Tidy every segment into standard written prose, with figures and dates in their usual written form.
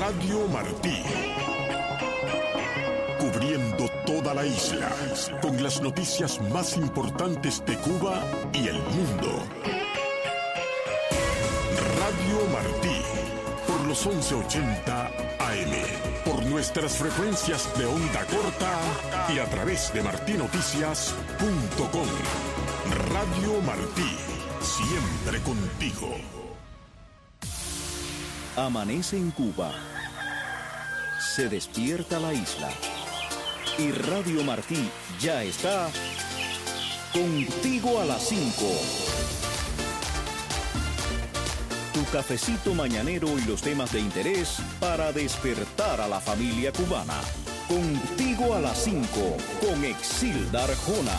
Radio Martí. Cubriendo toda la isla, con las noticias más importantes de Cuba y el mundo. Radio Martí, por los 1180 AM, por nuestras frecuencias de onda corta y a través de martinoticias.com. Radio Martí, siempre contigo. Amanece en Cuba, se despierta la isla y Radio Martí ya está contigo a las 5. Tu cafecito mañanero y los temas de interés para despertar a la familia cubana. Contigo a las 5 con Exilda Arjona.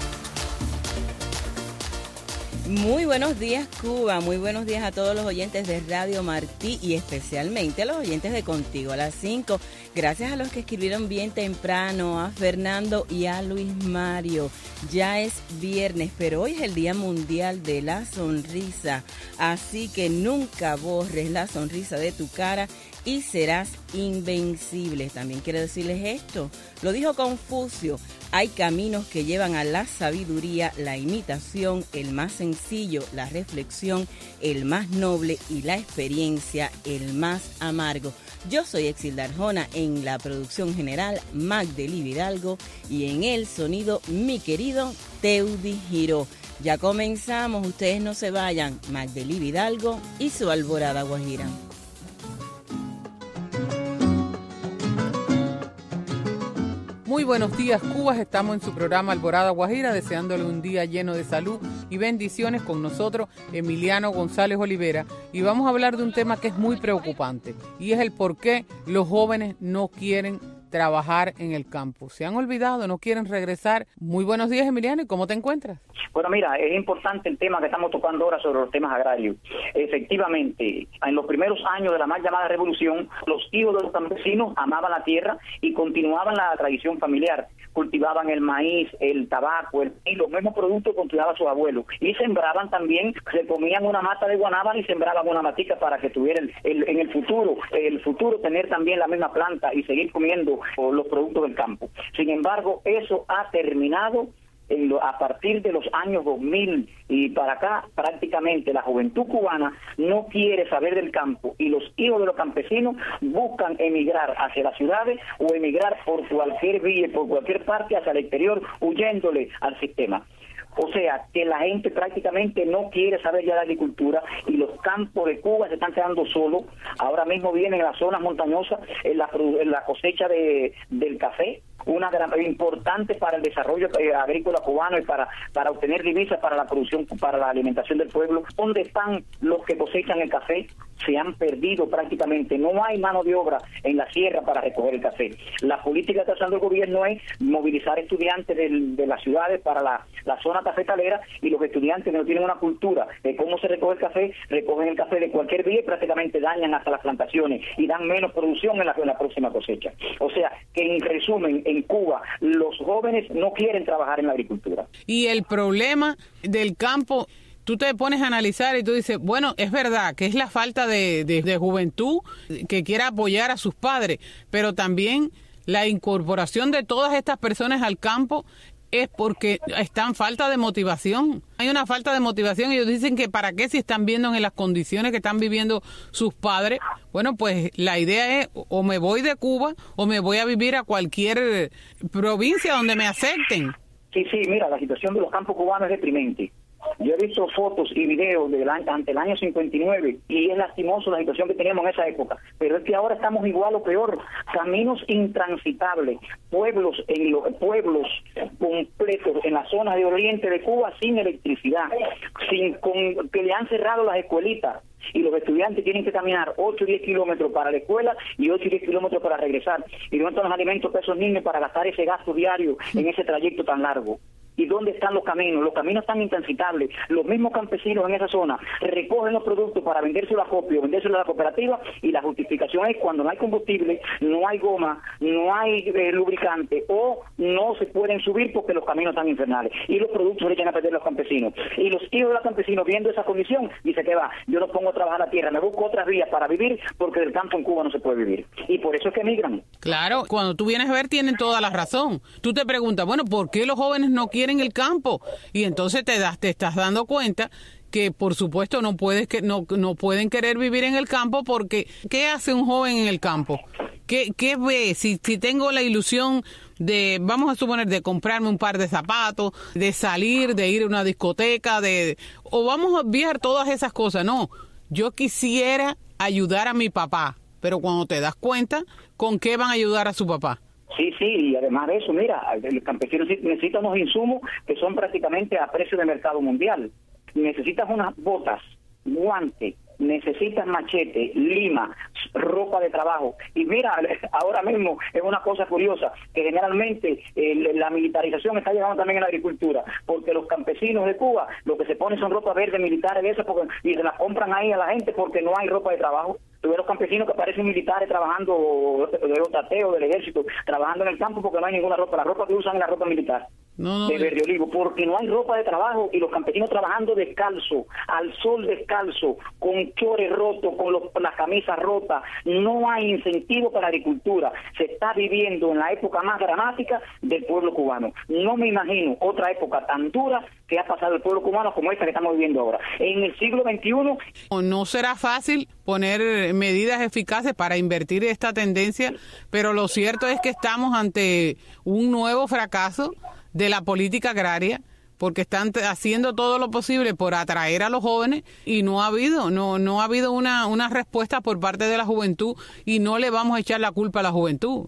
Muy buenos días, Cuba. Muy buenos días a todos los oyentes de Radio Martí y especialmente a los oyentes de Contigo a las 5. Gracias a los que escribieron bien temprano, a Fernando y a Luis Mario. Ya es viernes, pero hoy es el Día Mundial de la Sonrisa. Así que nunca borres la sonrisa de tu cara y serás invencible. También quiero decirles esto. Lo dijo Confucio. Hay caminos que llevan a la sabiduría, la imitación, el más sencillo, la reflexión, el más noble y la experiencia, el más amargo. Yo soy Exilda Arjona, en la producción general Magdely Vidalgo y en el sonido mi querido Teudi Giró. Ya comenzamos, ustedes no se vayan. Magdely Vidalgo y su Alborada Guajira. Muy buenos días, Cuba. Estamos en su programa Alborada Guajira, deseándole un día lleno de salud y bendiciones. Con nosotros Emiliano González Olivera, y vamos a hablar de un tema que es muy preocupante, y es el por qué los jóvenes no quieren trabajar en el campo. Se han olvidado, no quieren regresar. Muy buenos días, Emiliano, ¿y cómo te encuentras? Bueno, mira, es importante el tema que estamos tocando ahora sobre los temas agrarios. Efectivamente, en los primeros años de la mal llamada revolución, los hijos de los campesinos amaban la tierra y continuaban la tradición familiar. Cultivaban el maíz, el tabaco, y los mismos productos que cultivaban sus abuelos. Y sembraban también, se comían una mata de guanábana y sembraban una matica para que tuvieran en el futuro tener también la misma planta y seguir comiendo los productos del campo. Sin embargo, eso ha terminado a partir de los años 2000 y para acá. Prácticamente la juventud cubana no quiere saber del campo y los hijos de los campesinos buscan emigrar hacia las ciudades o emigrar por cualquier vía, por cualquier parte hacia el exterior, huyéndole al sistema. O sea, que la gente prácticamente no quiere saber ya de agricultura y los campos de Cuba se están quedando solos. Ahora mismo vienen en las zonas montañosas en la cosecha del café, una gran importante para el desarrollo agrícola cubano y para obtener divisas para la producción, para la alimentación del pueblo. ¿Dónde están los que cosechan el café? Se han perdido prácticamente. No hay mano de obra en la sierra para recoger el café. La política que está haciendo el gobierno es movilizar estudiantes de las ciudades para la zona cafetalera, y los estudiantes no tienen una cultura de cómo se recoge el café, recogen el café de cualquier vía y prácticamente dañan hasta las plantaciones y dan menos producción en la próxima cosecha. O sea, que en resumen, en Cuba los jóvenes no quieren trabajar en la agricultura. Y el problema del campo, tú te pones a analizar y tú dices, bueno, es verdad que es la falta de juventud que quiera apoyar a sus padres, pero también la incorporación de todas estas personas al campo es porque están falta de motivación. Hay una falta de motivación y ellos dicen que para qué si están viendo en las condiciones que están viviendo sus padres. Bueno, pues la idea es o me voy de Cuba o me voy a vivir a cualquier provincia donde me acepten. Sí, mira, la situación de los campos cubanos es deprimente. Yo he visto fotos y videos ante el año 59 y es lastimoso la situación que teníamos en esa época, pero es que ahora estamos igual o peor. Caminos intransitables, pueblos completos en las zonas de oriente de Cuba sin electricidad, que le han cerrado las escuelitas y los estudiantes tienen que caminar 8 o 10 kilómetros para la escuela y 8 o 10 kilómetros para regresar, y no están los alimentos para esos niños para gastar ese gasto diario en ese trayecto tan largo. ¿Y dónde están los caminos? Los caminos están intransitables. Los mismos campesinos en esa zona recogen los productos para vendérselo a acopio, vendérselo a la cooperativa, y la justificación es cuando no hay combustible, no hay goma, no hay lubricante, o no se pueden subir porque los caminos están infernales. Y los productos se echan a perder los campesinos. Y los hijos de los campesinos, viendo esa condición, dicen que va, yo no pongo a trabajar la tierra, me busco otras vías para vivir, porque del campo en Cuba no se puede vivir. Y por eso es que emigran. Claro, cuando tú vienes a ver tienen toda la razón. Tú te preguntas, bueno, ¿por qué los jóvenes no quieren el campo? Y entonces te estás dando cuenta que por supuesto no pueden querer vivir en el campo, porque ¿qué hace un joven en el campo? ¿Qué ve? Si tengo la ilusión de, vamos a suponer, de comprarme un par de zapatos, de salir, de ir a una discoteca, o vamos a obviar todas esas cosas. No, yo quisiera ayudar a mi papá, pero cuando te das cuenta, ¿con qué van a ayudar a su papá? Sí, y además de eso, mira, el campesino necesita unos insumos que son prácticamente a precio de mercado mundial. Necesitas unas botas, guantes, necesitas machete, lima, ropa de trabajo. Y mira, ahora mismo es una cosa curiosa, que generalmente la militarización está llegando también en la agricultura, porque los campesinos de Cuba lo que se ponen son ropa verde militar y se las compran ahí a la gente porque no hay ropa de trabajo. Tú ves los campesinos que parecen militares trabajando, de los tateos del ejército, trabajando en el campo porque no hay ninguna ropa. La ropa que usan es la ropa militar. De verde olivo, porque no hay ropa de trabajo, y los campesinos trabajando descalzo, al sol descalzo, con chores rotos, con las camisas rotas. No hay incentivo para la agricultura. Se está viviendo en la época más dramática del pueblo cubano. No me imagino otra época tan dura que ha pasado el pueblo cubano como esta que estamos viviendo ahora. En el siglo XXI... No será fácil poner medidas eficaces para invertir esta tendencia, pero lo cierto es que estamos ante un nuevo fracaso de la política agraria, porque están haciendo todo lo posible por atraer a los jóvenes y no ha habido una respuesta por parte de la juventud, y no le vamos a echar la culpa a la juventud,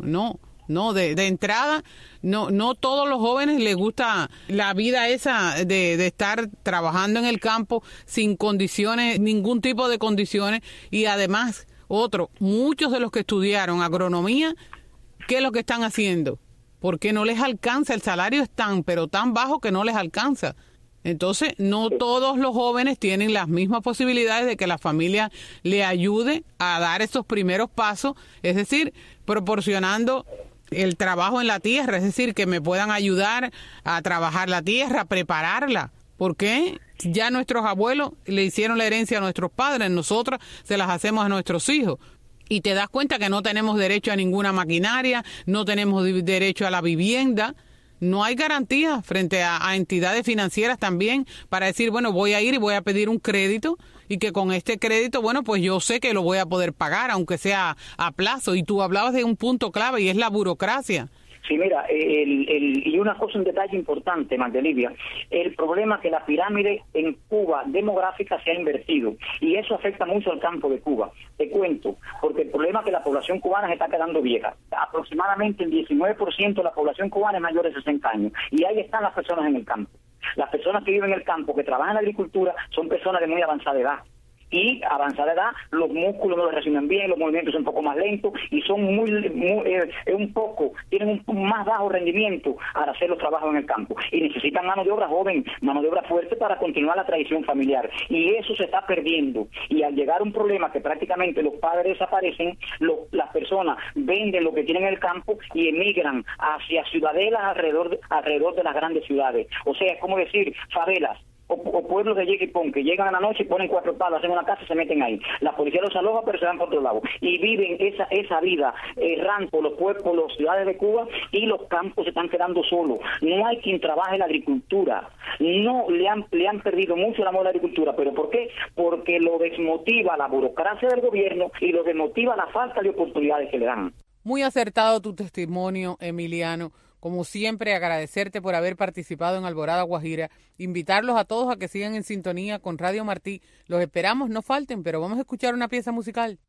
de entrada, no todos los jóvenes les gusta la vida esa de estar trabajando en el campo sin condiciones, ningún tipo de condiciones, y además, muchos de los que estudiaron agronomía, ¿qué es lo que están haciendo? Porque no les alcanza, el salario es tan bajo que no les alcanza. Entonces, no todos los jóvenes tienen las mismas posibilidades de que la familia le ayude a dar esos primeros pasos, es decir, proporcionando el trabajo en la tierra, es decir, que me puedan ayudar a trabajar la tierra, a prepararla. ¿Por qué? Ya nuestros abuelos le hicieron la herencia a nuestros padres, nosotros se las hacemos a nuestros hijos. Y te das cuenta que no tenemos derecho a ninguna maquinaria, no tenemos derecho a la vivienda. No hay garantía frente a entidades financieras también para decir, bueno, voy a ir y voy a pedir un crédito, y que con este crédito, bueno, pues yo sé que lo voy a poder pagar, aunque sea a plazo. Y tú hablabas de un punto clave, y es la burocracia. Sí, mira, y una cosa, un detalle importante, Magdelivia, el problema es que la pirámide en Cuba demográfica se ha invertido, y eso afecta mucho al campo de Cuba. Te cuento, porque el problema es que la población cubana se está quedando vieja. Aproximadamente el 19% de la población cubana es mayor de 60 años, y ahí están las personas en el campo. Las personas que viven en el campo, que trabajan en la agricultura, son personas de muy avanzada edad. Y avanzada edad, los músculos no los reaccionan bien, los movimientos son un poco más lentos y son tienen un más bajo rendimiento al hacer los trabajos en el campo, y necesitan mano de obra joven, mano de obra fuerte para continuar la tradición familiar, y eso se está perdiendo. Y al llegar un problema que prácticamente los padres desaparecen, las personas venden lo que tienen en el campo y emigran hacia ciudadelas alrededor de las grandes ciudades. O sea, es como decir favelas o pueblos de Yequipón, que llegan a la noche y ponen 4 palos en una casa y se meten ahí. La policía los aloja, pero se van por otro lado. Y viven esa vida errante por los pueblos, por las ciudades de Cuba, y los campos se están quedando solos. No hay quien trabaje en la agricultura. No le han perdido mucho el amor a la agricultura. ¿Pero por qué? Porque lo desmotiva la burocracia del gobierno y lo desmotiva la falta de oportunidades que le dan. Muy acertado tu testimonio, Emiliano. Como siempre, agradecerte por haber participado en Alborada Guajira, invitarlos a todos a que sigan en sintonía con Radio Martí. Los esperamos, no falten, pero vamos a escuchar una pieza musical.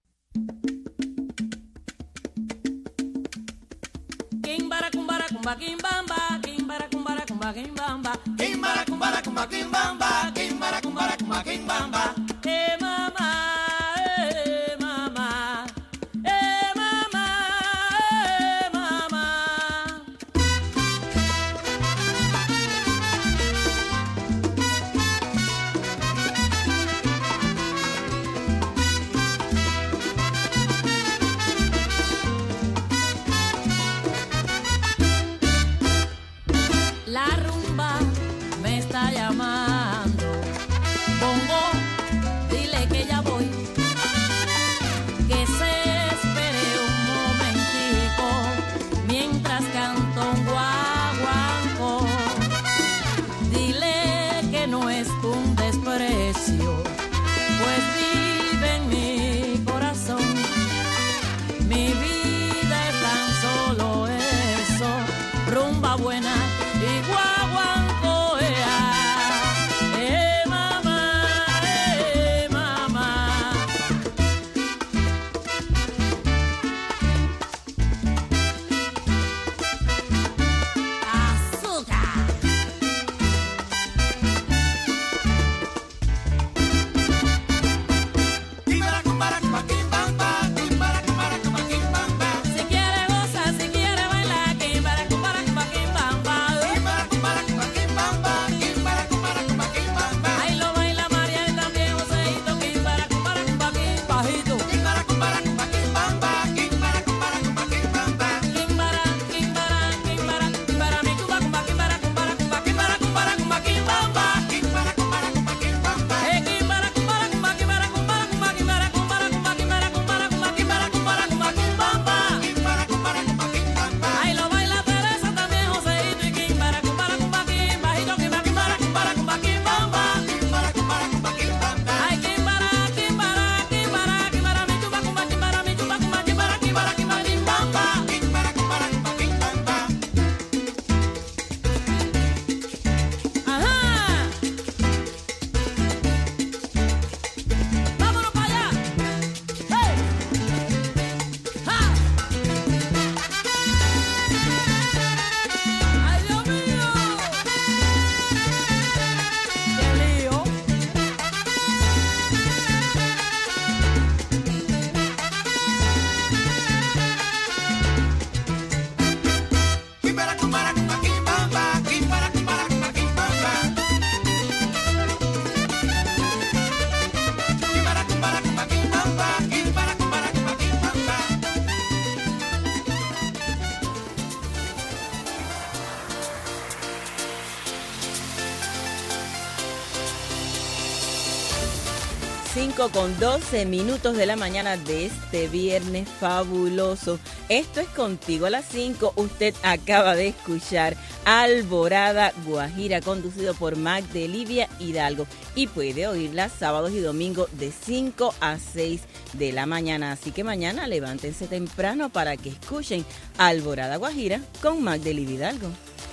5:12 de la mañana de este viernes fabuloso. Esto es Contigo a las 5. Usted acaba de escuchar Alborada Guajira, conducido por Magdelivia Hidalgo. Y puede oírla sábados y domingos de 5 a 6 de la mañana. Así que mañana levántense temprano para que escuchen Alborada Guajira con Magdelivia Hidalgo.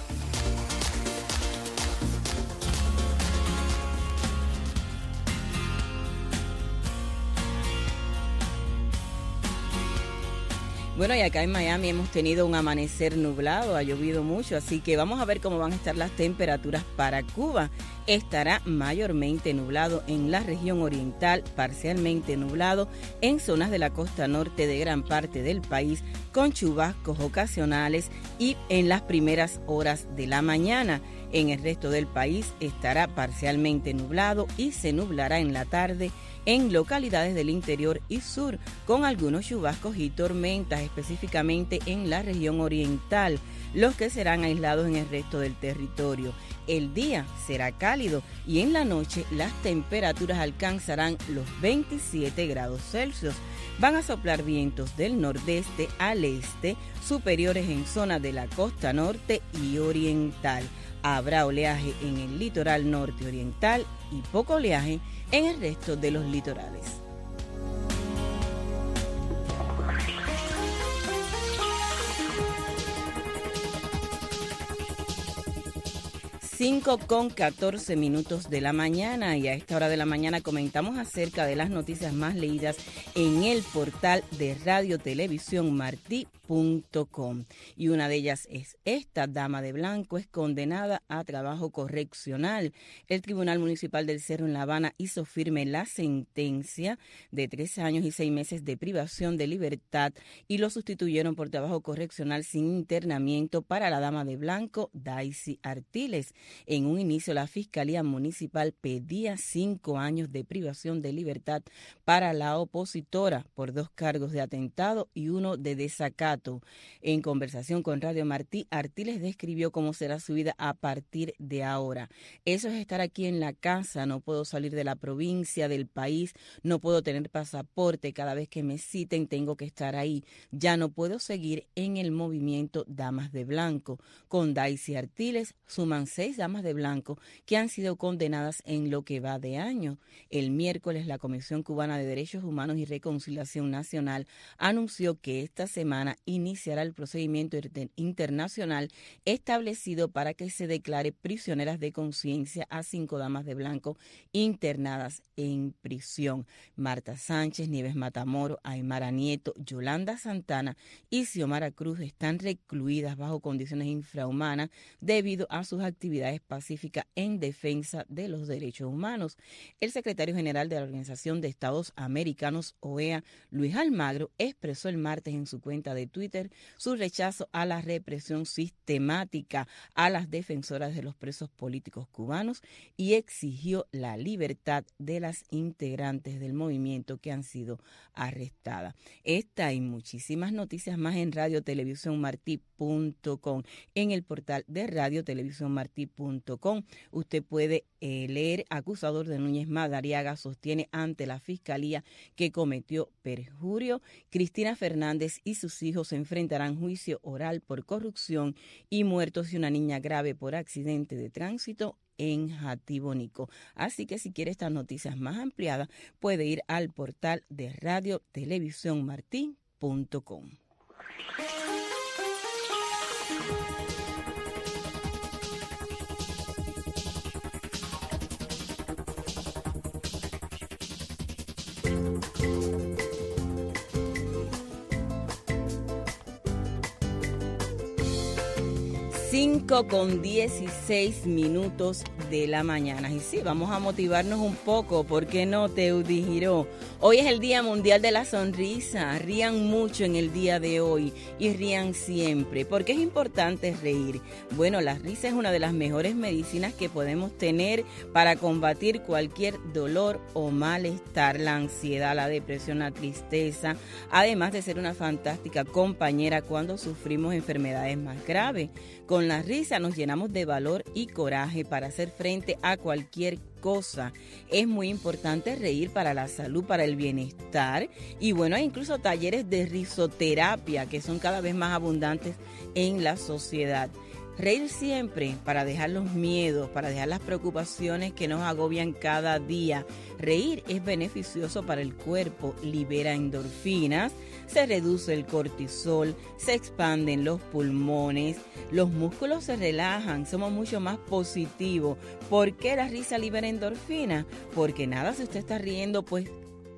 Bueno, y acá en Miami hemos tenido un amanecer nublado, ha llovido mucho, así que vamos a ver cómo van a estar las temperaturas para Cuba. Estará mayormente nublado en la región oriental, parcialmente nublado en zonas de la costa norte de gran parte del país, con chubascos ocasionales y en las primeras horas de la mañana. En el resto del país estará parcialmente nublado y se nublará en la tarde en localidades del interior y sur, con algunos chubascos y tormentas, específicamente en la región oriental, los que serán aislados en el resto del territorio. El día será cálido y en la noche las temperaturas alcanzarán los 27 grados Celsius. Van a soplar vientos del nordeste al este, superiores en zonas de la costa norte y oriental. Habrá oleaje en el litoral norte oriental y poco oleaje en el resto de los litorales. 5:14 de la mañana, y a esta hora de la mañana comentamos acerca de las noticias más leídas en el portal de radiotelevisiónmarti.com. Y una de ellas es esta: dama de blanco es condenada a trabajo correccional. El Tribunal Municipal del Cerro en La Habana hizo firme la sentencia de 3 años y 6 meses de privación de libertad y lo sustituyeron por trabajo correccional sin internamiento para la dama de blanco, Daisy Artiles. En un inicio, la Fiscalía Municipal pedía 5 años de privación de libertad para la opositora por 2 cargos de atentado y 1 de desacato. En conversación con Radio Martí, Artiles describió cómo será su vida a partir de ahora. Eso es estar aquí en la casa, no puedo salir de la provincia, del país, no puedo tener pasaporte, cada vez que me citen tengo que estar ahí. Ya no puedo seguir en el movimiento Damas de Blanco. Con Daisy Artiles suman 6 damas de blanco que han sido condenadas en lo que va de año. El miércoles, la Comisión Cubana de Derechos Humanos y Reconciliación Nacional anunció que esta semana iniciará el procedimiento internacional establecido para que se declare prisioneras de conciencia a 5 damas de blanco internadas en prisión. Marta Sánchez, Nieves Matamoro, Aymara Nieto, Yolanda Santana y Xiomara Cruz están recluidas bajo condiciones infrahumanas debido a sus actividades pacíficas en defensa de los derechos humanos. El secretario general de la Organización de Estados Americanos, OEA, Luis Almagro, expresó el martes en su cuenta de Twitter su rechazo a la represión sistemática a las defensoras de los presos políticos cubanos y exigió la libertad de las integrantes del movimiento que han sido arrestadas. Esta y muchísimas noticias más en radiotelevisiónmarti.com, en el portal de radiotelevisiónmarti.com. Usted puede leer: acusador de Núñez Madariaga sostiene ante la Fiscalía que cometió perjurio. Cristina Fernández y sus hijos se enfrentarán juicio oral por corrupción y muertos y una niña grave por accidente de tránsito en Jatibonico. Así que si quiere estas noticias más ampliadas, puede ir al portal de radiotelevisiónmarti.com. Con 16 minutos de la mañana. Y sí, vamos a motivarnos un poco, ¿por qué no, Teudi Giró? Hoy es el Día Mundial de la Sonrisa. Rían mucho en el día de hoy y rían siempre. ¿Por qué es importante reír? Bueno, la risa es una de las mejores medicinas que podemos tener para combatir cualquier dolor o malestar, la ansiedad, la depresión, la tristeza, además de ser una fantástica compañera cuando sufrimos enfermedades más graves. Con la risa nos llenamos de valor y coraje para hacer frente a cualquier cosa. Es muy importante reír para la salud, para el bienestar. Y bueno, hay incluso talleres de risoterapia que son cada vez más abundantes en la sociedad. Reír siempre para dejar los miedos, para dejar las preocupaciones que nos agobian cada día. Reír es beneficioso para el cuerpo, libera endorfinas, se reduce el cortisol, se expanden los pulmones, los músculos se relajan, somos mucho más positivos. ¿Por qué la risa libera endorfinas? Porque nada, si usted está riendo, pues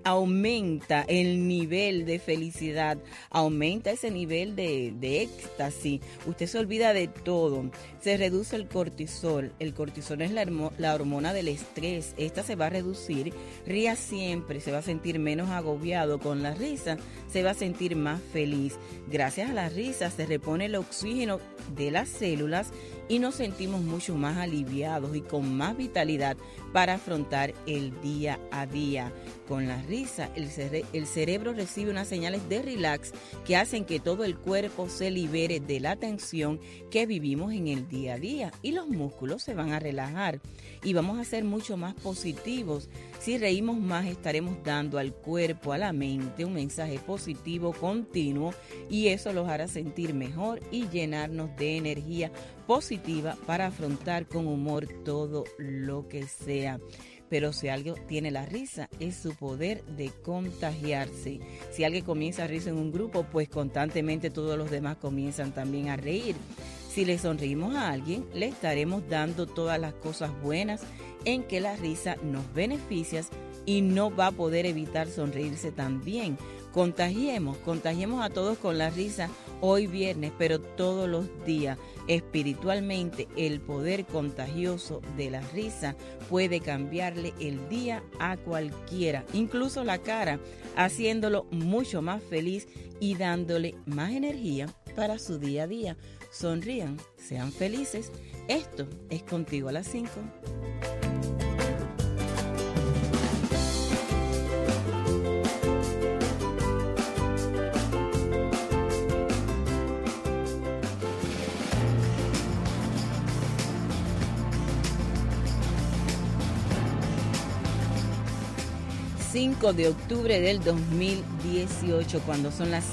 aumenta el nivel de felicidad, aumenta ese nivel de éxtasis, usted se olvida de todo, se reduce el cortisol es la hormona del estrés, esta se va a reducir, ría siempre, se va a sentir menos agobiado, con la risa se va a sentir más feliz, gracias a la risa se repone el oxígeno de las células y nos sentimos mucho más aliviados y con más vitalidad para afrontar el día a día. Con la risa, el cerebro recibe unas señales de relax que hacen que todo el cuerpo se libere de la tensión que vivimos en el día a día y los músculos se van a relajar y vamos a ser mucho más positivos. Si reímos más, estaremos dando al cuerpo, a la mente, un mensaje positivo continuo y eso los hará sentir mejor y llenarnos de energía positiva para afrontar con humor todo lo que sea. Pero si algo tiene la risa, es su poder de contagiarse. Si alguien comienza a reírse en un grupo, pues constantemente todos los demás comienzan también a reír. Si le sonreímos a alguien, le estaremos dando todas las cosas buenas en que la risa nos beneficia y no va a poder evitar sonreírse también. Contagiemos a todos con la risa hoy viernes, pero todos los días. Espiritualmente, el poder contagioso de la risa puede cambiarle el día a cualquiera, incluso la cara, haciéndolo mucho más feliz y dándole más energía para su día a día. Sonrían, sean felices. Esto es Contigo a las 5. 5 de octubre del 2018, cuando son las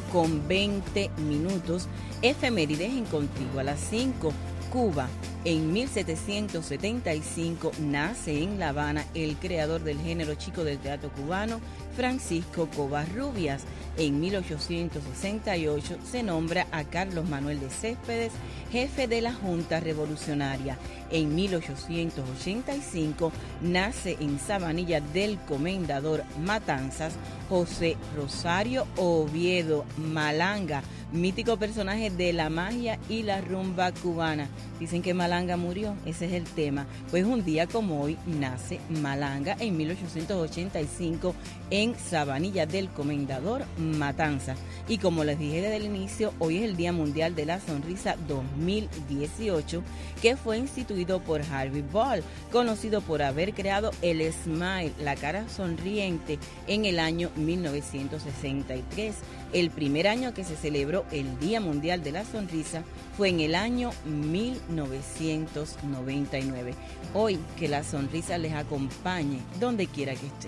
5:20, efemérides en Contigo a las 5. Cuba. En 1775 nace en La Habana el creador del género chico del teatro cubano, Francisco Covarrubias. En 1868 se nombra a Carlos Manuel de Céspedes jefe de la Junta Revolucionaria. En 1885 nace en Sabanilla del Comendador, Matanzas, José Rosario Oviedo Malanga, mítico personaje de la magia y la rumba cubana. Dicen que Malanga murió, ese es el tema. Pues un día como hoy nace Malanga en 1885 en Sabanilla del Comendador, Matanzas. Y como les dije desde el inicio, hoy es el Día Mundial de la Sonrisa 2018, que fue instituido por Harvey Ball, conocido por haber creado el Smile, la cara sonriente, en el año 1963. El primer año que se celebró el Día Mundial de la Sonrisa fue en el año 1999. Hoy, que la sonrisa les acompañe donde quiera que estén.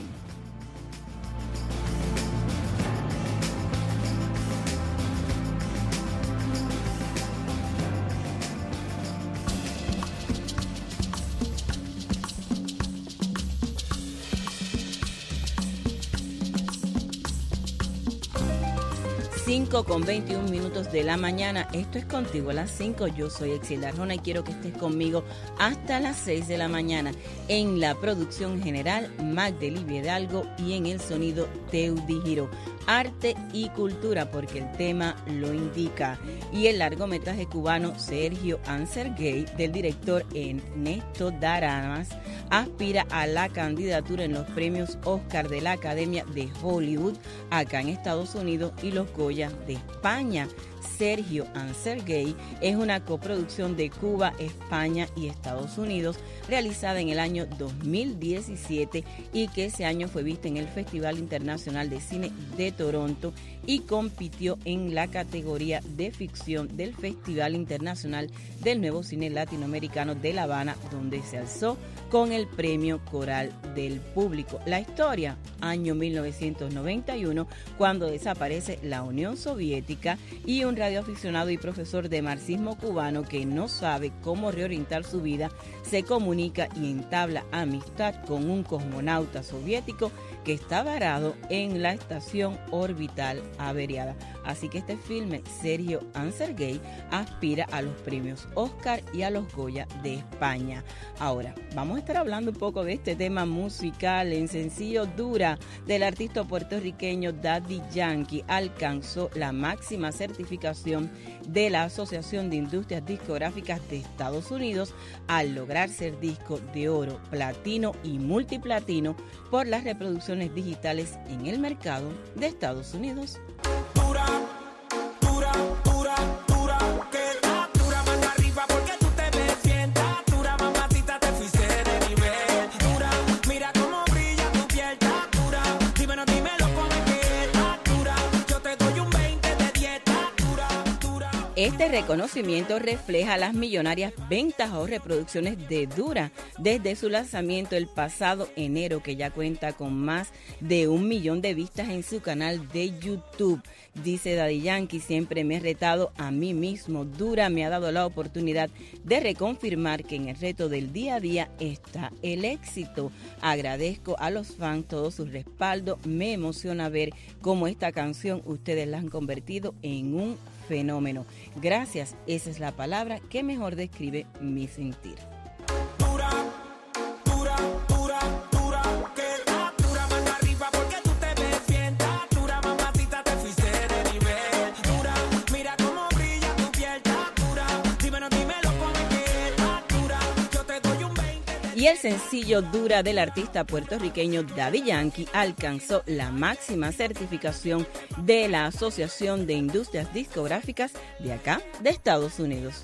Con 21 minutos de la mañana. Esto es Contigo a las 5. Yo soy Exilda Arjona y quiero que estés conmigo hasta las 6 de la mañana. En la producción general, Magdalena Hidalgo, y en el sonido, Teudi Giro. Arte y cultura, porque el tema lo indica. Y el largometraje cubano Sergio Ansergay, del director Ernesto Daramas, aspira a la candidatura en los premios Oscar de la Academia de Hollywood, acá en Estados Unidos, y los Goya Goya de España, Sergio and Sergey, es una coproducción de Cuba, España y Estados Unidos, realizada en el año 2017 y que ese año fue vista en el Festival Internacional de Cine de Toronto y compitió en la categoría de ficción del Festival Internacional del Nuevo Cine Latinoamericano de La Habana, donde se alzó con el Premio Coral del Público. La historia, año 1991, cuando desaparece la Unión Soviética y un radioaficionado y profesor de marxismo cubano que no sabe cómo reorientar su vida, se comunica y entabla amistad con un cosmonauta soviético que está varado en la estación orbital averiada. Así que este filme, Sergio and Sergey, aspira a los premios Oscar y a los Goya de España. Ahora, vamos a estar hablando un poco de este tema musical. En sencillo Dura, del artista puertorriqueño Daddy Yankee, alcanzó la máxima certificación de la Asociación de Industrias Discográficas de Estados Unidos al lograr ser disco de oro, platino y multiplatino por las reproducciones digitales en el mercado de Estados Unidos. Dura, dura, dura, dura, que está dura, mano arriba porque tú te ves bien, está dura, mamacita, te fuiste de nivel. Dura, mira cómo brilla tu piel, está dura, dímelo cómo es que está dura, yo te doy un 20 de 10, está dura, dura. Este reconocimiento refleja las millonarias ventas o reproducciones de Dura desde su lanzamiento el pasado enero, que ya cuenta con más de 1 millón de vistas en su canal de YouTube. Dice Daddy Yankee: siempre me he retado a mí mismo. Dura me ha dado la oportunidad de reconfirmar que en el reto del día a día está el éxito. Agradezco a los fans todo su respaldo. Me emociona ver cómo esta canción ustedes la han convertido en un fenómeno. Gracias, esa es la palabra que mejor describe mi sentir. Dura, dura, dura, dura, que está dura, mano arriba porque tú te ves bien, está dura, mamacita, te fuiste de nivel. Dura, mira cómo brilla tu piel, está dura, dímelo cómo es que está dura, yo te doy un 20 de... Y el sencillo Dura del artista puertorriqueño Daddy Yankee alcanzó la máxima certificación de la Asociación de Industrias Discográficas de acá, de Estados Unidos.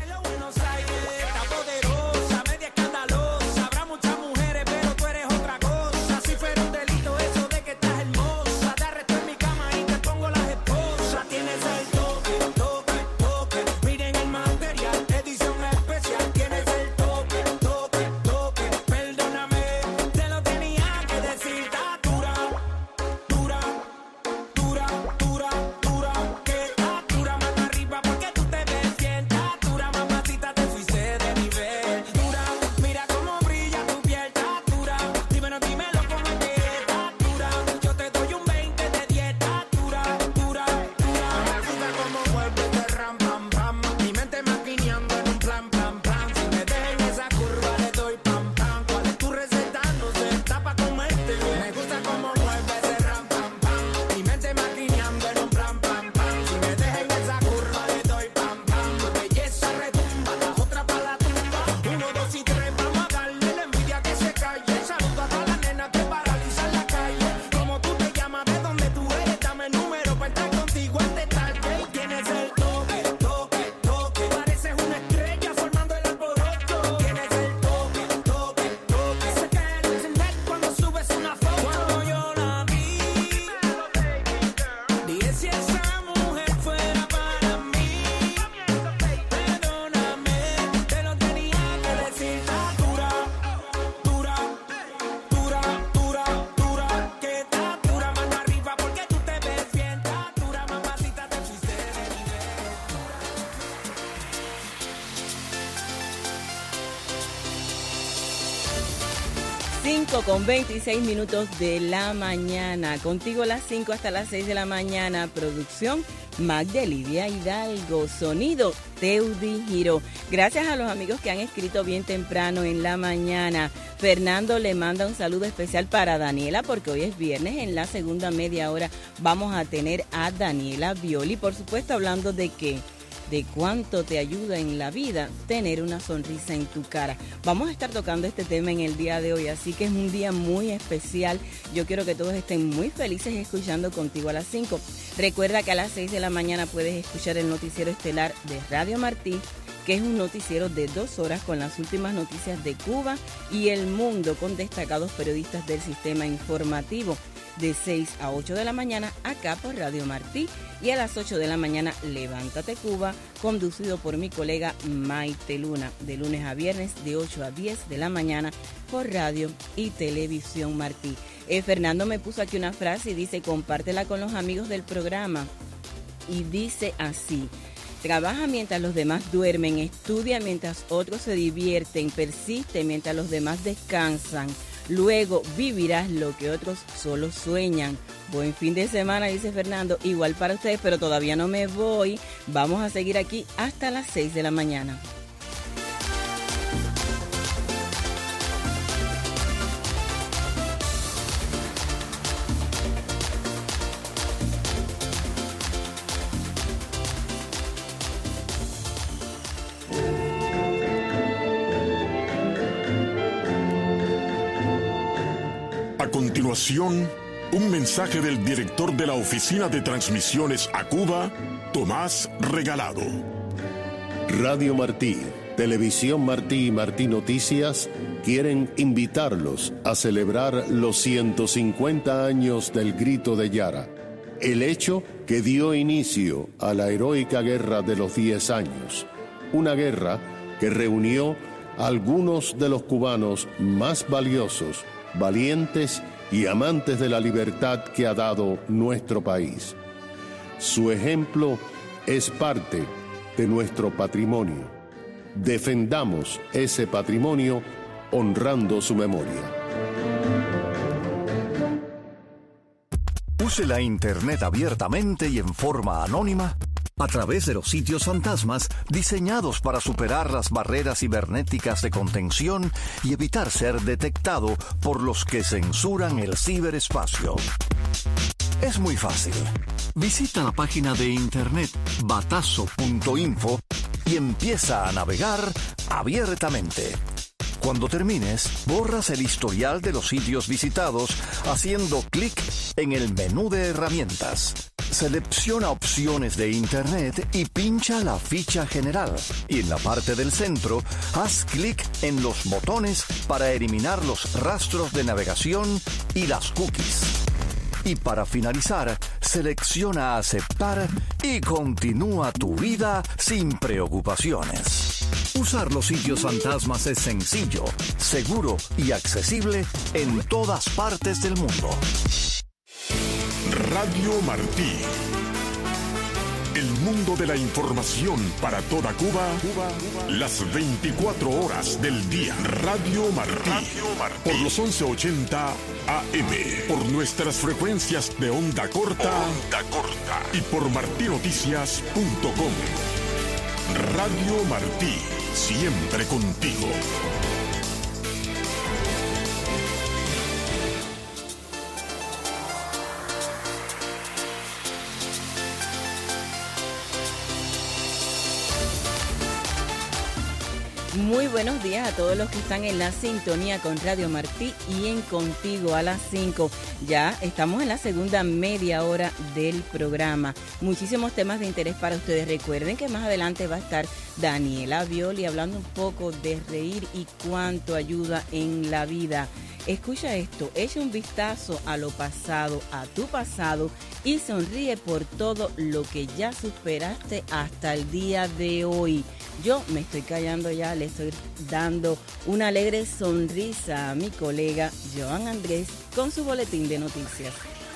Con 26 minutos de la mañana, contigo a las 5 hasta las 6 de la mañana. Producción Magdalivia Hidalgo, sonido Teudi Giro. Gracias a los amigos que han escrito bien temprano en la mañana. Fernando le manda un saludo especial para Daniela porque hoy es viernes. En la segunda media hora vamos a tener a Daniela Violi, por supuesto hablando de qué, de cuánto te ayuda en la vida tener una sonrisa en tu cara. Vamos a estar tocando este tema en el día de hoy, así que es un día muy especial. Yo quiero que todos estén muy felices escuchando Contigo a las 5. Recuerda que a las 6 de la mañana puedes escuchar el noticiero estelar de Radio Martí, que es un noticiero de 2 horas con las últimas noticias de Cuba y el mundo, con destacados periodistas del sistema informativo, de 6 a 8 de la mañana acá por Radio Martí, y a las 8 de la mañana Levántate Cuba, conducido por mi colega Maite Luna, de lunes a viernes de 8 a 10 de la mañana por Radio y Televisión Martí. Fernando me puso aquí una frase y dice: compártela con los amigos del programa, y dice así: trabaja mientras los demás duermen, estudia mientras otros se divierten, persiste mientras los demás descansan. Luego vivirás lo que otros solo sueñan. Buen fin de semana, dice Fernando. Igual para ustedes, pero todavía no me voy. Vamos a seguir aquí hasta las 6 de la mañana. A continuación, un mensaje del director de la Oficina de Transmisiones a Cuba, Tomás Regalado. Radio Martí, Televisión Martí y Martí Noticias quieren invitarlos a celebrar los 150 años del Grito de Yara, el hecho que dio inicio a la heroica Guerra de los 10 años, una guerra que reunió a algunos de los cubanos más valiosos, valientes y amantes de la libertad que ha dado nuestro país. Su ejemplo es parte de nuestro patrimonio. Defendamos ese patrimonio honrando su memoria. Use la Internet abiertamente y en forma anónima a través de los sitios fantasmas diseñados para superar las barreras cibernéticas de contención y evitar ser detectado por los que censuran el ciberespacio. Es muy fácil. Visita la página de internet batazo.info y empieza a navegar abiertamente. Cuando termines, borras el historial de los sitios visitados haciendo clic en el menú de herramientas. Selecciona opciones de Internet y pincha la ficha general. Y en la parte del centro, haz clic en los botones para eliminar los rastros de navegación y las cookies. Y para finalizar, selecciona aceptar y continúa tu vida sin preocupaciones. Usar los sitios fantasmas es sencillo, seguro y accesible en todas partes del mundo. Radio Martí. El mundo de la información para toda Cuba, las 24 horas del día. Radio Martí. Por los 1180 AM. Por nuestras frecuencias de onda corta. Y por martinoticias.com. Radio Martí. Siempre contigo. Muy buenos días a todos los que están en la sintonía con Radio Martí y en Contigo a las 5. Ya estamos en la segunda media hora del programa. Muchísimos temas de interés para ustedes. Recuerden que más adelante va a estar Daniela Violi hablando un poco de reír y cuánto ayuda en la vida. Escucha esto, echa un vistazo a lo pasado, a tu pasado, y sonríe por todo lo que ya superaste hasta el día de hoy. Yo me estoy callando ya, le estoy dando una alegre sonrisa a mi colega Joan Andrés con su boletín de noticias.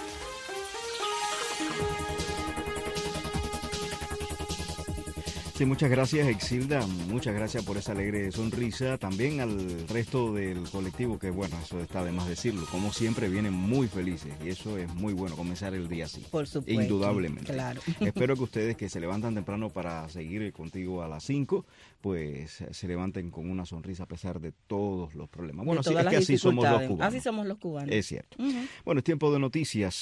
Sí, muchas gracias, Exilda, muchas gracias por esa alegre sonrisa, también al resto del colectivo, que bueno, eso está de más decirlo, como siempre vienen muy felices y eso es muy bueno, comenzar el día así. Por supuesto. Indudablemente. Claro. Espero que ustedes que se levantan temprano para seguir contigo a las 5, pues se levanten con una sonrisa a pesar de todos los problemas. Bueno, de sí, es que así somos los cubanos. Así somos los cubanos. Es cierto. Bueno, es tiempo de noticias.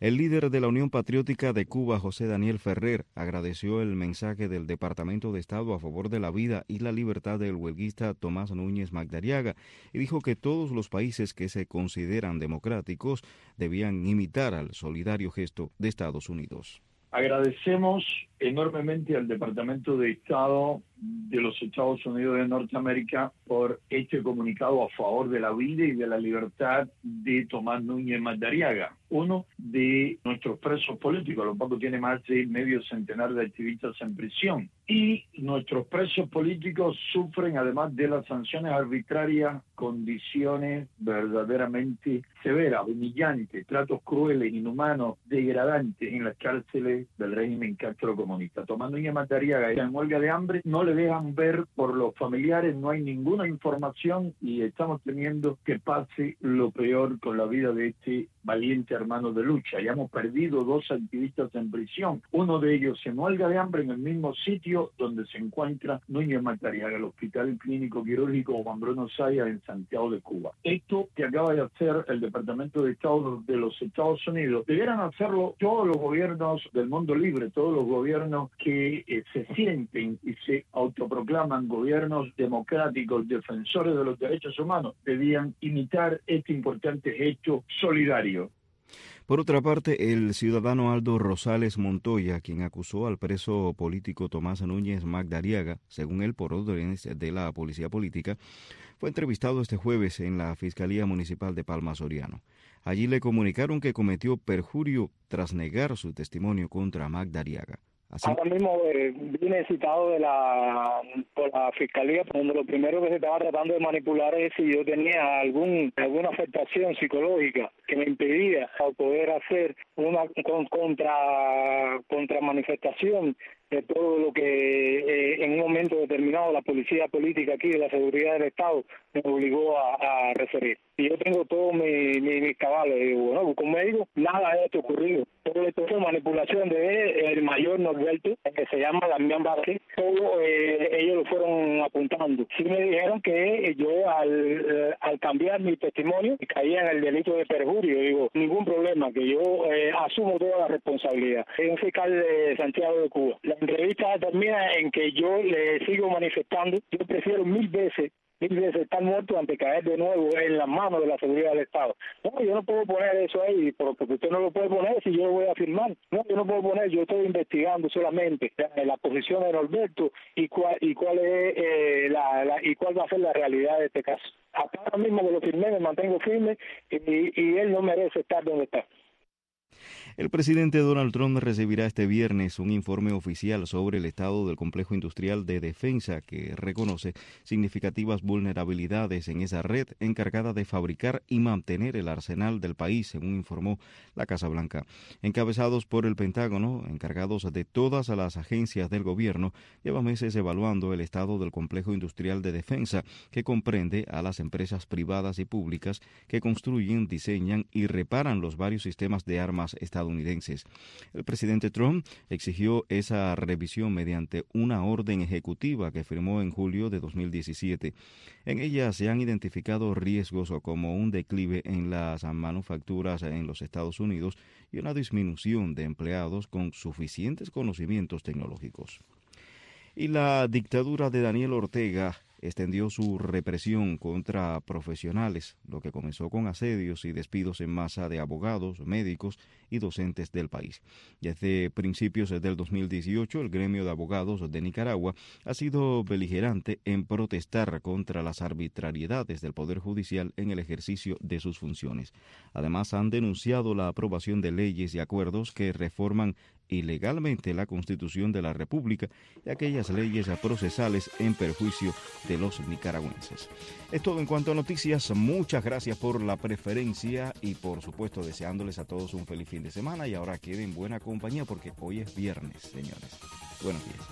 El líder de la Unión Patriótica de Cuba, José Daniel Ferrer, agradeció el mensaje del Departamento de Estado a favor de la vida y la libertad del huelguista Tomás Núñez Magdariaga y dijo que todos los países que se consideran democráticos debían imitar al solidario gesto de Estados Unidos. Agradecemos enormemente al Departamento de Estado de los Estados Unidos de Norteamérica por este comunicado a favor de la vida y de la libertad de Tomás Núñez Magdariaga, uno de nuestros presos políticos. Los Pacos tiene más de medio centenar de activistas en prisión y nuestros presos políticos sufren, además de las sanciones arbitrarias, condiciones verdaderamente severas, humillantes, tratos crueles, inhumanos, degradantes en las cárceles del régimen castrocomunista. Tomás Núñez Magdariaga está en huelga de hambre, no le dejan ver por los familiares, no hay ninguna información y estamos temiendo que pase lo peor con la vida de este valiente hermano de lucha. Ya hemos perdido 2 activistas en prisión, uno de ellos en huelga de hambre en el mismo sitio donde se encuentra Núñez Magdariaga, el Hospital Clínico Quirúrgico Juan Bruno Zayas en Santiago de Cuba. Esto que acaba de hacer el Departamento de Estado de los Estados Unidos, debieran hacerlo todos los gobiernos del mundo libre, todos los gobiernos que se sienten y se autoproclaman gobiernos democráticos, defensores de los derechos humanos, debían imitar este importante gesto solidario. Por otra parte, el ciudadano Aldo Rosales Montoya, quien acusó al preso político Tomás Núñez Magdariaga, según él por órdenes de la policía política, fue entrevistado este jueves en la Fiscalía Municipal de Palma Soriano. Allí le comunicaron que cometió perjurio tras negar su testimonio contra Magdariaga. Así... Ahora mismo vine citado por la Fiscalía, donde lo primero que se estaba tratando de manipular es si yo tenía alguna afectación psicológica que me impedía poder hacer una contra manifestación de todo lo que en un momento determinado la policía política aquí de la seguridad del Estado me obligó a referir. Y yo tengo todos mis cabales. Y digo, bueno, busco un médico, nada de esto ocurrido. Todo esto fue manipulación de el mayor Norberto, que se llama Damián Vázquez. Todo ellos lo fueron apuntando. Sí me dijeron que yo al cambiar mi testimonio caía en el delito de perjurio. Digo, ningún problema, que yo asumo toda la responsabilidad. Es un fiscal de Santiago de Cuba. La entrevista termina en que yo le sigo manifestando. Yo prefiero mil veces estar muerto antes de caer de nuevo en las manos de la seguridad del Estado. No, yo no puedo poner eso ahí, porque usted no lo puede poner si yo lo voy a firmar. No, yo no puedo poner, yo estoy investigando solamente la posición de Norberto y cuál es y cuál va a ser la realidad de este caso. Hasta ahora mismo que lo firmé, me mantengo firme y él no merece estar donde está. El presidente Donald Trump recibirá este viernes un informe oficial sobre el estado del complejo industrial de defensa que reconoce significativas vulnerabilidades en esa red encargada de fabricar y mantener el arsenal del país, según informó la Casa Blanca. Encabezados por el Pentágono, encargados de todas las agencias del gobierno, lleva meses evaluando el estado del complejo industrial de defensa, que comprende a las empresas privadas y públicas que construyen, diseñan y reparan los varios sistemas de armas estadounidenses. El presidente Trump exigió esa revisión mediante una orden ejecutiva que firmó en julio de 2017. En ella se han identificado riesgos como un declive en las manufacturas en los Estados Unidos y una disminución de empleados con suficientes conocimientos tecnológicos. Y la dictadura de Daniel Ortega extendió su represión contra profesionales, lo que comenzó con asedios y despidos en masa de abogados, médicos y docentes del país. Desde principios del 2018, el gremio de abogados de Nicaragua ha sido beligerante en protestar contra las arbitrariedades del Poder Judicial en el ejercicio de sus funciones. Además, han denunciado la aprobación de leyes y acuerdos que reforman ilegalmente la Constitución de la República y aquellas leyes procesales en perjuicio de los nicaragüenses. Es todo en cuanto a noticias. Muchas gracias por la preferencia y por supuesto deseándoles a todos un feliz fin de semana, y ahora queden en buena compañía porque hoy es viernes, señores. Buenos días.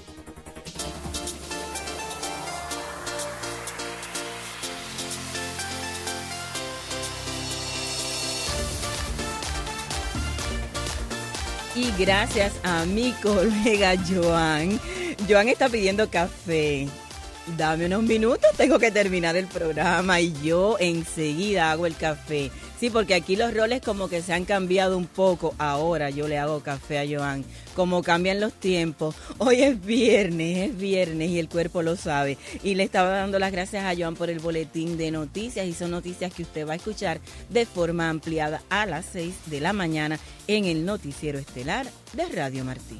Y gracias a mi colega Joan. Joan está pidiendo café. Dame unos minutos, tengo que terminar el programa y yo enseguida hago el café. Sí, porque aquí los roles como que se han cambiado un poco. Ahora yo le hago café a Joan. Como cambian los tiempos. Hoy es viernes y el cuerpo lo sabe. Y le estaba dando las gracias a Joan por el boletín de noticias. Y son noticias que usted va a escuchar de forma ampliada a las 6 de la mañana en el noticiero estelar de Radio Martí.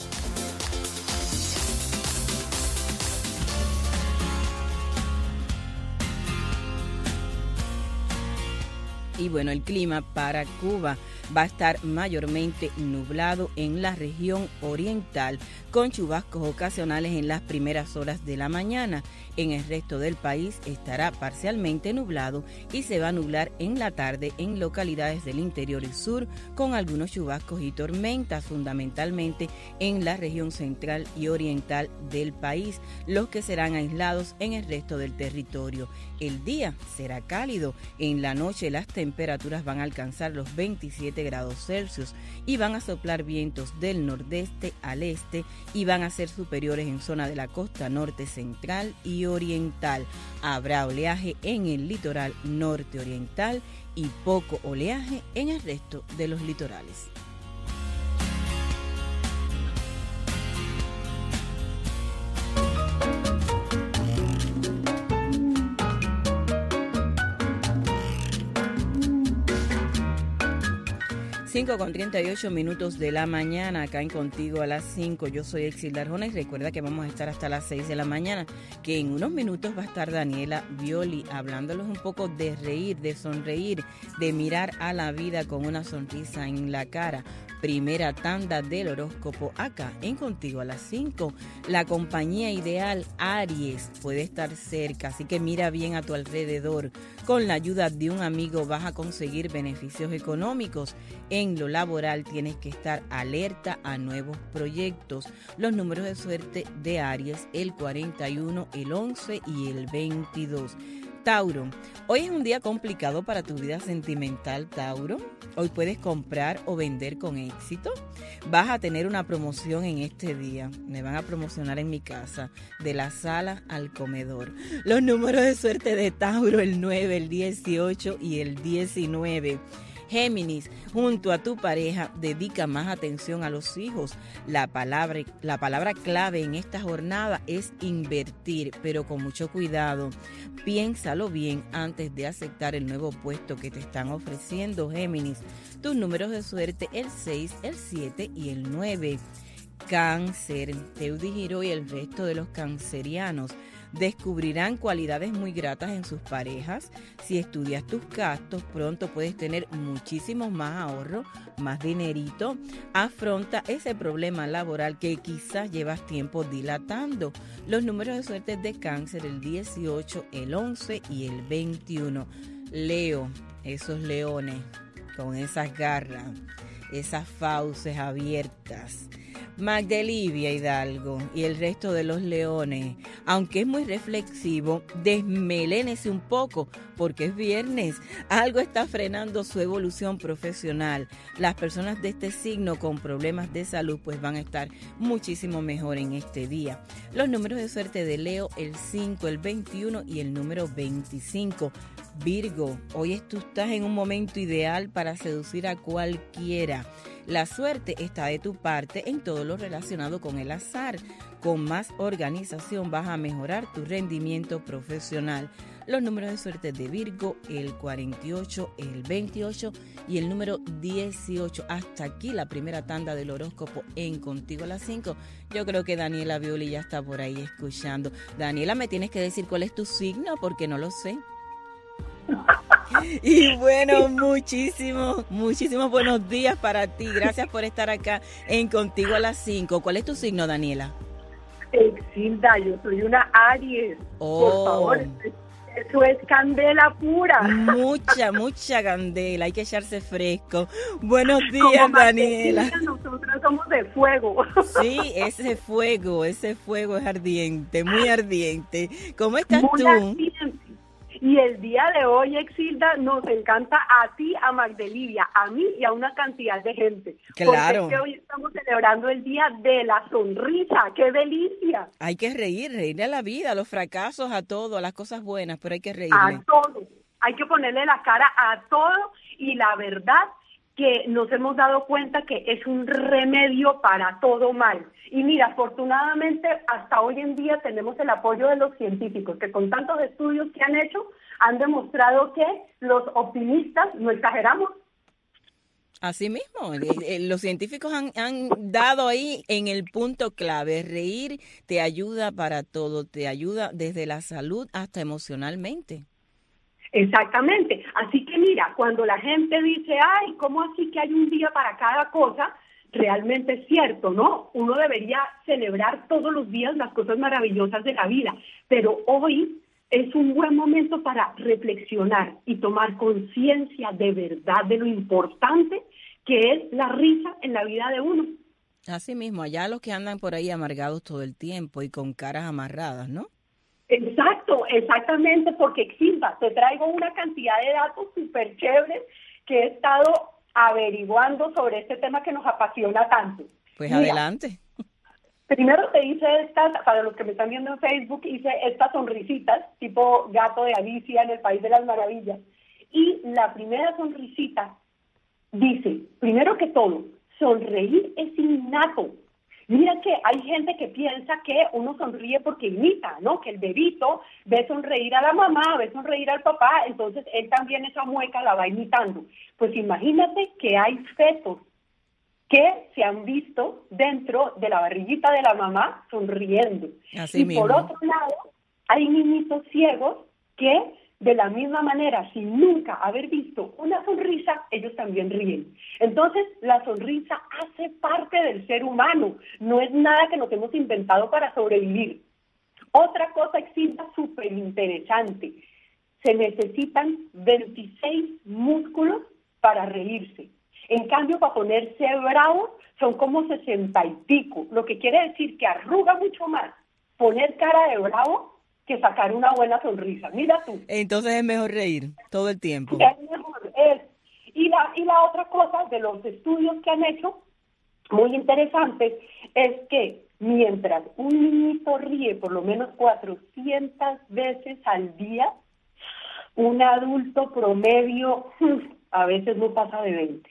Y bueno, el clima para Cuba va a estar mayormente nublado en la región oriental, con chubascos ocasionales en las primeras horas de la mañana. En el resto del país estará parcialmente nublado y se va a nublar en la tarde en localidades del interior y sur, con algunos chubascos y tormentas, fundamentalmente en la región central y oriental del país, los que serán aislados en el resto del territorio. El día será cálido, en la noche las temperaturas van a alcanzar los 27 grados Celsius y van a soplar vientos del nordeste al este y van a ser superiores en zona de la costa norte central y oriental. Habrá oleaje en el litoral norte oriental y poco oleaje en el resto de los litorales. Con 38 minutos de la mañana, acá en Contigo a las 5. Yo soy Exilda Arjona y recuerda que vamos a estar hasta las 6 de la mañana, que en unos minutos va a estar Daniela Violi hablándoles un poco de reír, de sonreír, de mirar a la vida con una sonrisa en la cara. Primera tanda del horóscopo acá en Contigo a las 5. La compañía ideal Aries puede estar cerca, así que mira bien a tu alrededor. Con la ayuda de un amigo vas a conseguir beneficios económicos. En lo laboral tienes que estar alerta a nuevos proyectos. Los números de suerte de Aries, el 41, el 11 y el 22. Tauro, hoy es un día complicado para tu vida sentimental, Tauro. Hoy puedes comprar o vender con éxito. Vas a tener una promoción en este día. Me van a promocionar en mi casa, de la sala al comedor. Los números de suerte de Tauro, el 9, el 18 y el 19. Géminis, junto a tu pareja, dedica más atención a los hijos. La palabra clave en esta jornada es invertir, pero con mucho cuidado. Piénsalo bien antes de aceptar el nuevo puesto que te están ofreciendo, Géminis. Tus números de suerte, el 6, el 7 y el 9. Cáncer, Teudi Giró y el resto de los cancerianos descubrirán cualidades muy gratas en sus parejas. Si estudias tus gastos, pronto puedes tener muchísimos más ahorros, más dinerito. Afronta ese problema laboral que quizás llevas tiempo dilatando. Los números de suerte de Cáncer, el 18, el 11 y el 21. Leo, esos leones con esas garras, esas fauces abiertas. Magdelivia Hidalgo y el resto de los leones, aunque es muy reflexivo, desmelénese un poco porque es viernes. Algo está frenando su evolución profesional. Las personas de este signo con problemas de salud pues van a estar muchísimo mejor en este día. Los números de suerte de Leo, el 5, el 21 y el número 25. Virgo, hoy tú estás en un momento ideal para seducir a cualquiera. La suerte está de tu parte en todo lo relacionado con el azar. Con más organización vas a mejorar tu rendimiento profesional. Los números de suerte de Virgo, el 48, el 28 y el número 18. Hasta aquí la primera tanda del horóscopo en Contigo a las 5. Yo creo que Daniela Violi ya está por ahí escuchando. Daniela, me tienes que decir cuál es tu signo porque no lo sé. Y bueno, muchísimos buenos días para ti. Gracias por estar acá en Contigo a las 5. ¿Cuál es tu signo, Daniela? Exilda, yo soy una Aries. Por favor, eso es candela pura. Mucha candela, hay que echarse fresco. Buenos días, Daniela. Nosotros somos de fuego. Sí, ese fuego es ardiente, muy ardiente. ¿Cómo estás muy tú? Ardiente. Y el día de hoy, Exilda, nos encanta a ti, a Magdelivia, a mí y a una cantidad de gente. Claro. Porque es que hoy estamos celebrando el Día de la Sonrisa. ¡Qué delicia! Hay que reírle a la vida, a los fracasos, a todo, a las cosas buenas, pero hay que reírle. A todo. Hay que ponerle la cara a todo y la verdad que nos hemos dado cuenta que es un remedio para todo mal. Y mira, afortunadamente hasta hoy en día tenemos el apoyo de los científicos, que con tantos estudios que han hecho, han demostrado que los optimistas no exageramos. Así mismo, los científicos han dado ahí en el punto clave. Reír te ayuda para todo, te ayuda desde la salud hasta emocionalmente. Exactamente. Así que mira, cuando la gente dice, ay, ¿cómo así que hay un día para cada cosa? Realmente es cierto, ¿no? Uno debería celebrar todos los días las cosas maravillosas de la vida, pero hoy es un buen momento para reflexionar y tomar conciencia de verdad de lo importante que es la risa en la vida de uno. Así mismo, allá los que andan por ahí amargados todo el tiempo y con caras amarradas, ¿no? Exacto, exactamente, porque Silva, te traigo una cantidad de datos súper chéveres que he estado averiguando sobre este tema que nos apasiona tanto. Pues mira, adelante. Primero te hice estas, para los que me están viendo en Facebook, hice estas sonrisitas, tipo gato de Alicia en el País de las Maravillas. Y la primera sonrisita dice, primero que todo, sonreír es innato. Mira que hay gente que piensa que uno sonríe porque imita, ¿no? Que el bebito ve sonreír a la mamá, ve sonreír al papá, entonces él también esa mueca la va imitando. Pues imagínate que hay fetos que se han visto dentro de la barriguita de la mamá sonriendo. Así y mismo. Por otro lado, hay niñitos ciegos que de la misma manera, sin nunca haber visto una sonrisa, ellos también ríen. Entonces, la sonrisa hace parte del ser humano, no es nada que nos hemos inventado para sobrevivir. Otra cosa existe súper interesante, se necesitan 26 músculos para reírse. En cambio, para ponerse bravo, son como 60 y pico, lo que quiere decir que arruga mucho más poner cara de bravo que sacar una buena sonrisa. Mira tú. Entonces es mejor reír todo el tiempo. Es mejor, y la otra cosa de los estudios que han hecho, muy interesantes, es que mientras un niñito ríe por lo menos 400 veces al día, un adulto promedio a veces no pasa de 20.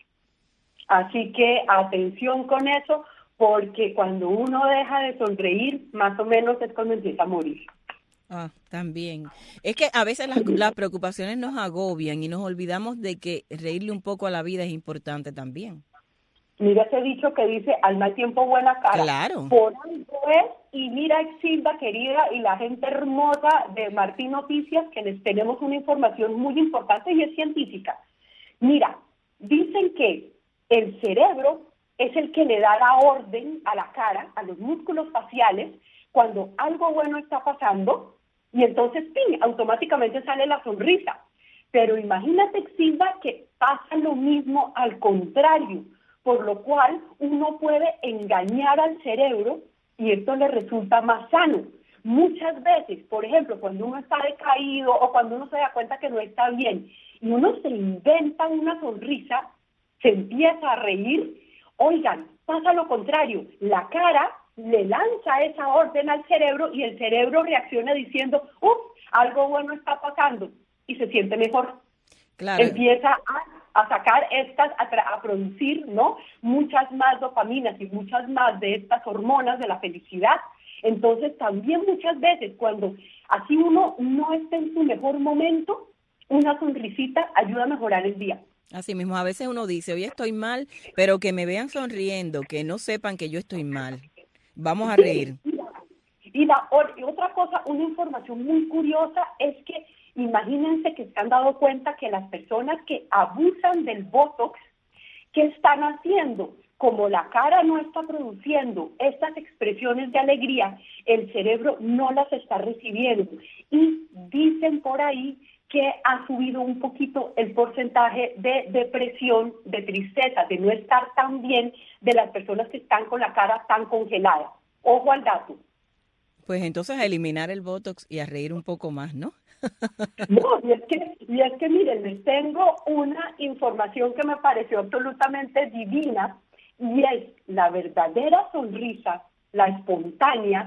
Así que atención con eso, porque cuando uno deja de sonreír, más o menos es cuando empieza a morir. Ah, también. Es que a veces las preocupaciones nos agobian y nos olvidamos de que reírle un poco a la vida es importante también. Mira ese dicho que dice, al mal tiempo buena cara. Claro. Por algo es, y mira, Exilda, querida, y la gente hermosa de Martín Noticias, que les tenemos una información muy importante y es científica. Mira, dicen que el cerebro es el que le da la orden a la cara, a los músculos faciales, cuando algo bueno está pasando, y entonces, ¡ping!, automáticamente sale la sonrisa. Pero imagínate, Silva, que pasa lo mismo al contrario, por lo cual uno puede engañar al cerebro y esto le resulta más sano. Muchas veces, por ejemplo, cuando uno está decaído o cuando uno se da cuenta que no está bien y uno se inventa una sonrisa, se empieza a reír, oigan, pasa lo contrario, la cara le lanza esa orden al cerebro y el cerebro reacciona diciendo, algo bueno está pasando y se siente mejor. Claro. Empieza a sacar a producir, ¿no?, muchas más dopaminas y muchas más de estas hormonas de la felicidad. Entonces también muchas veces cuando así uno no está en su mejor momento, una sonrisita ayuda a mejorar el día. Así mismo, a veces uno dice, hoy estoy mal, pero que me vean sonriendo, que no sepan que yo estoy mal. Vamos a reír. Y otra cosa, una información muy curiosa es que imagínense que se han dado cuenta que las personas que abusan del Botox, ¿qué están haciendo? Como la cara no está produciendo estas expresiones de alegría, el cerebro no las está recibiendo. Y dicen por ahí que ha subido un poquito el porcentaje de depresión, de tristeza, de no estar tan bien de las personas que están con la cara tan congelada. Ojo al dato. Pues entonces a eliminar el Botox y a reír un poco más, ¿no? No, y es que miren, les tengo una información que me pareció absolutamente divina y es la verdadera sonrisa, la espontánea,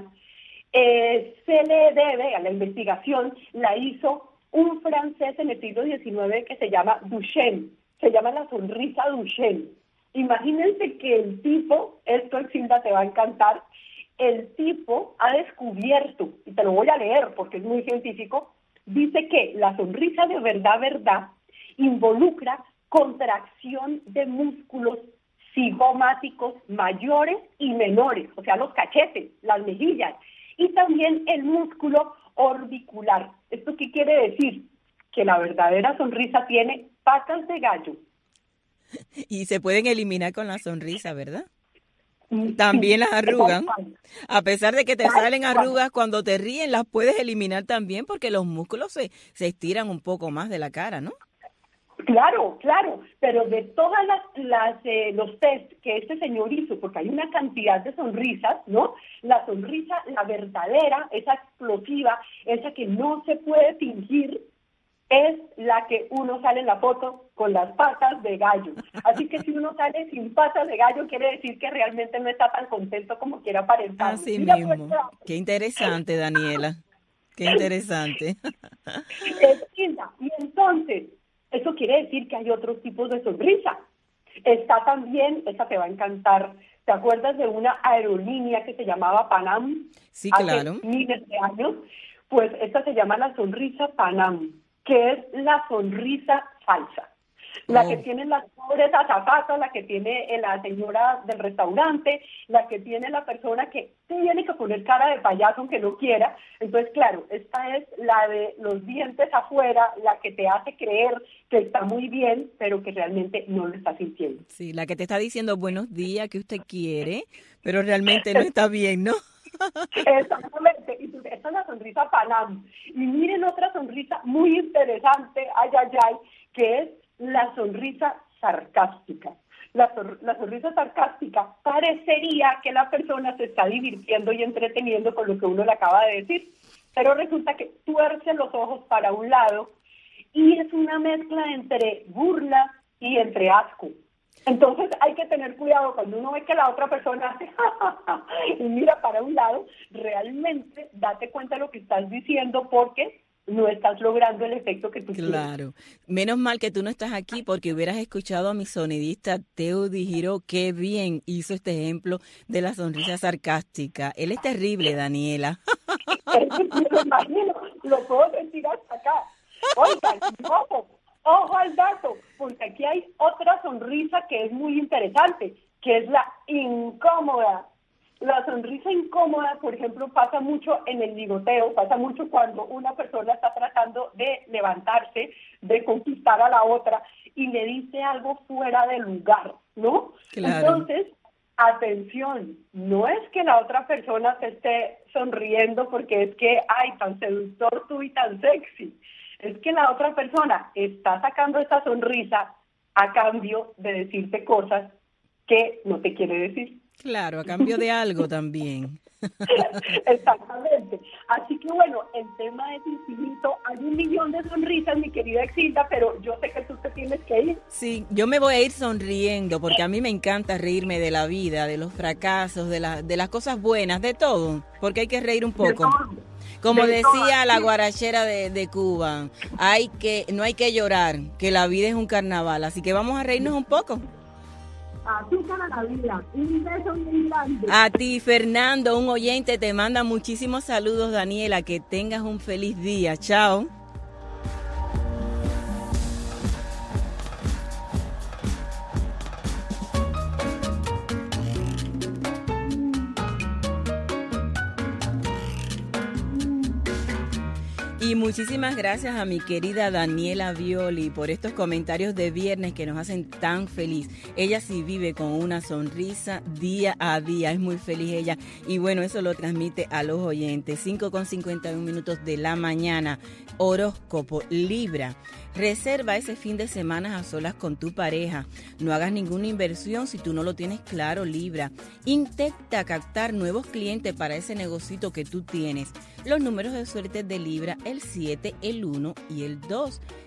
se le debe a la investigación, la hizo un francés en el siglo XIX que se llama Duchenne. se llama la sonrisa Duchenne. Imagínense que el tipo, esto Exilda te va a encantar, el tipo ha descubierto, y te lo voy a leer porque es muy científico, dice que la sonrisa de verdad involucra contracción de músculos cigomáticos mayores y menores, o sea, los cachetes, las mejillas, y también el músculo orbicular. ¿Esto qué quiere decir? Que la verdadera sonrisa tiene patas de gallo. Y se pueden eliminar con la sonrisa, ¿verdad? También las arrugas. A pesar de que te salen arrugas, cuando te ríen las puedes eliminar también porque los músculos se estiran un poco más de la cara, ¿no? Claro, pero de todas los test que este señor hizo, porque hay una cantidad de sonrisas, ¿no? La sonrisa, la verdadera, esa explosiva, esa que no se puede fingir, es la que uno sale en la foto con las patas de gallo. Así que si uno sale sin patas de gallo, quiere decir que realmente no está tan contento como quiere aparentar. Así mismo. Qué interesante, Daniela. Qué interesante. Y entonces, eso quiere decir que hay otros tipos de sonrisa. Está también, esa te va a encantar, ¿te acuerdas de una aerolínea que se llamaba Panam? Sí, claro. Hace miles de años. Pues esta se llama la sonrisa Panam, que es la sonrisa falsa. La que tiene las pobres azafatas, la que tiene la señora del restaurante, la que tiene la persona que tiene que poner cara de payaso aunque no quiera. Entonces, claro, esta es la de los dientes afuera, la que te hace creer que está muy bien, pero que realmente no lo está sintiendo. Sí, la que te está diciendo buenos días, que usted quiere, pero realmente no está bien, ¿no? Exactamente, y esta es la sonrisa Panam. Y miren otra sonrisa muy interesante, que es la sonrisa sarcástica. La sonrisa sarcástica parecería que la persona se está divirtiendo y entreteniendo con lo que uno le acaba de decir, pero resulta que tuerce los ojos para un lado y es una mezcla entre burla y entre asco. Entonces hay que tener cuidado cuando uno ve que la otra persona hace y mira para un lado, realmente date cuenta de lo que estás diciendo porque no estás logrando el efecto que tú quieres. Claro. Menos mal que tú no estás aquí porque hubieras escuchado a mi sonidista Teo Di Giro, qué bien hizo este ejemplo de la sonrisa sarcástica. Él es terrible, Daniela. Me lo imagino, lo puedo sentir hasta acá. Oigan, ojo al dato, porque aquí hay otra sonrisa que es muy interesante, que es la incómoda. La sonrisa incómoda, por ejemplo, pasa mucho en el ligoteo, pasa mucho cuando una persona está tratando de levantarse, de conquistar a la otra y le dice algo fuera de lugar, ¿no? Claro. Entonces, atención, no es que la otra persona te esté sonriendo porque es que, ay, tan seductor tú y tan sexy. Es que la otra persona está sacando esta sonrisa a cambio de decirte cosas que no te quiere decir. Claro, a cambio de algo también. Exactamente. Así que bueno, el tema es infinito. Hay 1.000.000 de sonrisas, mi querida Exilda, pero yo sé que tú te tienes que ir. Sí, yo me voy a ir sonriendo porque a mí me encanta reírme de la vida, de los fracasos, de las cosas buenas, de todo, porque hay que reír un poco. Como decía la guarachera de Cuba, no hay que llorar, que la vida es un carnaval, así que vamos a reírnos un poco. Azúcar a la vida. Un beso muy grande. A ti, Fernando, un oyente, te manda muchísimos saludos, Daniela. Que tengas un feliz día. Chao. Y muchísimas gracias a mi querida Daniela Violi por estos comentarios de viernes que nos hacen tan feliz. Ella sí vive con una sonrisa día a día, es muy feliz ella. Y bueno, eso lo transmite a los oyentes. 5:51 de la mañana, horóscopo Libra. Reserva ese fin de semana a solas con tu pareja. No hagas ninguna inversión si tú no lo tienes claro, Libra. Intenta captar nuevos clientes para ese negocito que tú tienes. Los números de suerte de Libra, el 7, el 1 y el 2.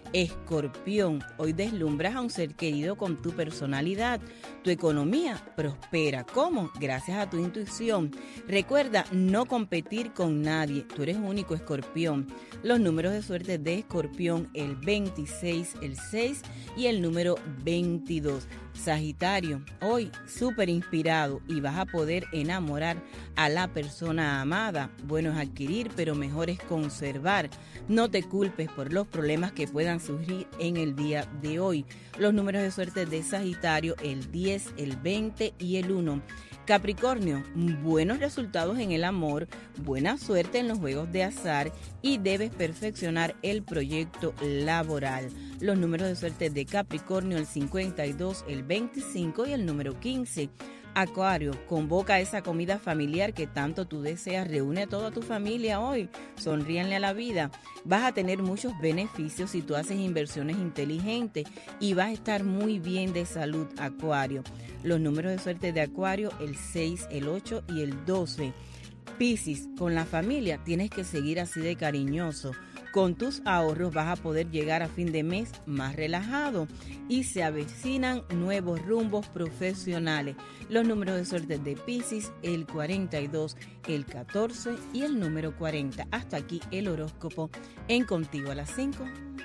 Escorpión, hoy deslumbras a un ser querido con tu personalidad. Tu economía prospera. ¿Cómo? Gracias a tu intuición. Recuerda no competir con nadie. Tú eres único, Escorpión. Los números de suerte de Escorpión, el 26, el 6 y el número 22. Sagitario, hoy súper inspirado y vas a poder enamorar a la persona amada. Bueno es adquirir, pero mejor es conservar. No te culpes por los problemas que puedan surgir en el día de hoy. Los números de suerte de Sagitario, el 10, el 20 y el 1. Capricornio, buenos resultados en el amor, buena suerte en los juegos de azar y debes perfeccionar el proyecto laboral. Los números de suerte de Capricornio, el 52, el 25 y el número 15. Acuario, convoca esa comida familiar que tanto tú deseas, reúne a toda tu familia hoy, sonríanle a la vida. Vas a tener muchos beneficios si tú haces inversiones inteligentes y vas a estar muy bien de salud, Acuario. Los números de suerte de Acuario, el 6, el 8 y el 12. Piscis, con la familia tienes que seguir así de cariñoso. Con tus ahorros vas a poder llegar a fin de mes más relajado y se avecinan nuevos rumbos profesionales. Los números de suerte de Piscis, el 42, el 14 y el número 40. Hasta aquí el horóscopo en Contigo a las 5.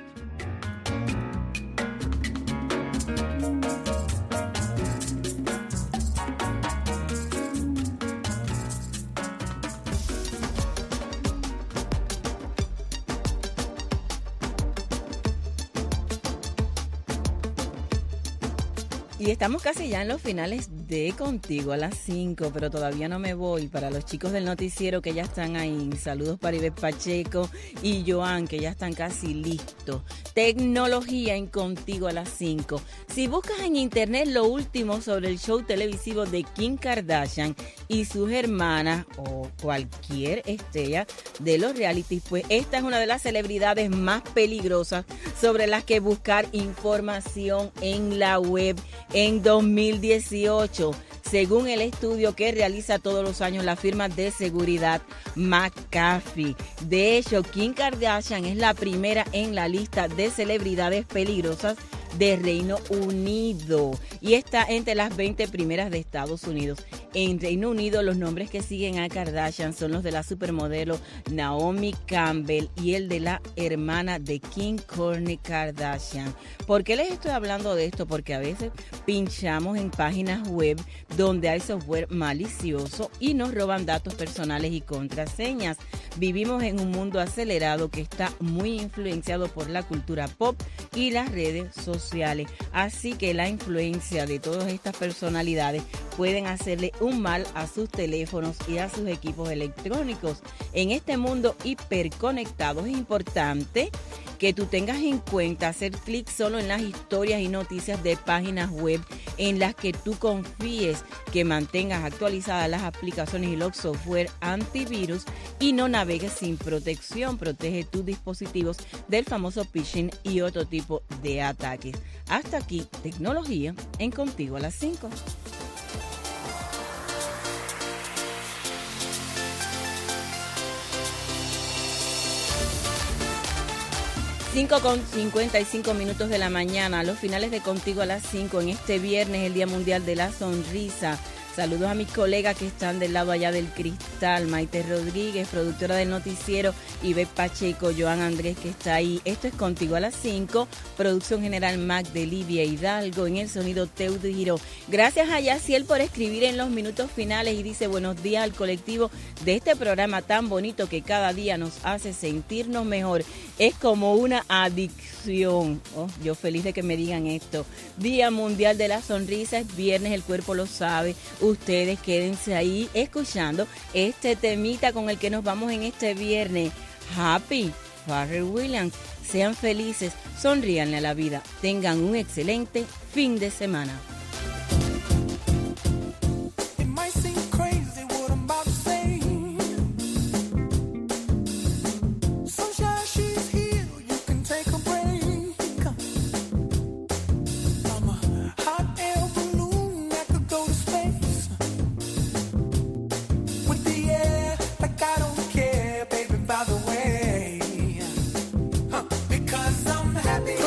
Y estamos casi ya en los finales de Contigo a las 5, pero todavía no me voy. Para los chicos del noticiero que ya están ahí, saludos para Ivette Pacheco y Joan, que ya están casi listos. Tecnología en Contigo a las 5. Si buscas en internet lo último sobre el show televisivo de Kim Kardashian y sus hermanas o cualquier estrella de los realities, pues esta es una de las celebridades más peligrosas sobre las que buscar información en la web en 2018, según el estudio que realiza todos los años la firma de seguridad McAfee. De hecho, Kim Kardashian es la primera en la lista de celebridades peligrosas de Reino Unido y está entre las 20 primeras de Estados Unidos. En Reino Unido los nombres que siguen a Kardashian son los de la supermodelo Naomi Campbell y el de la hermana de Kim, Kourtney Kardashian. ¿Por qué les estoy hablando de esto? Porque a veces pinchamos en páginas web donde hay software malicioso y nos roban datos personales y contraseñas. Vivimos en un mundo acelerado que está muy influenciado por la cultura pop y las redes sociales. Así que la influencia de todas estas personalidades pueden hacerle un mal a sus teléfonos y a sus equipos electrónicos. En este mundo hiperconectado es importante que tú tengas en cuenta hacer clic solo en las historias y noticias de páginas web en las que tú confíes, que mantengas actualizadas las aplicaciones y los software antivirus y no navegues sin protección. Protege tus dispositivos del famoso phishing y otro tipo de ataques. Hasta aquí, tecnología en Contigo a las 5. 5:55 de la mañana, los finales de Contigo a las 5 en este viernes, el Día Mundial de la Sonrisa. Saludos a mis colegas que están del lado allá del cristal, Maite Rodríguez, productora del noticiero, Ivette Pacheco, Joan Andrés que está ahí. Esto es Contigo a las 5, producción general Mac de Livia Hidalgo, en el sonido Teudiro. Gracias a Yaciel por escribir en los minutos finales y dice buenos días al colectivo de este programa tan bonito que cada día nos hace sentirnos mejor. Es como una adicción. Oh, yo feliz de que me digan esto. Día Mundial de la Sonrisa, es viernes, el cuerpo lo sabe. Ustedes quédense ahí escuchando este temita con el que nos vamos en este viernes. Happy, Pharrell Williams. Sean felices, sonríanle a la vida. Tengan un excelente fin de semana. Happy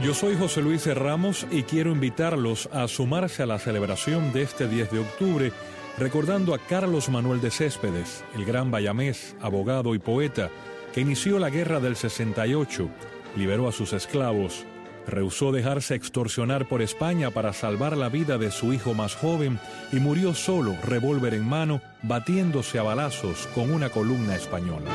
Yo soy José Luis Ramos y quiero invitarlos a sumarse a la celebración de este 10 de octubre, recordando a Carlos Manuel de Céspedes, el gran bayamés, abogado y poeta, que inició la guerra del 68, liberó a sus esclavos, rehusó dejarse extorsionar por España para salvar la vida de su hijo más joven y murió solo, revólver en mano, batiéndose a balazos con una columna española.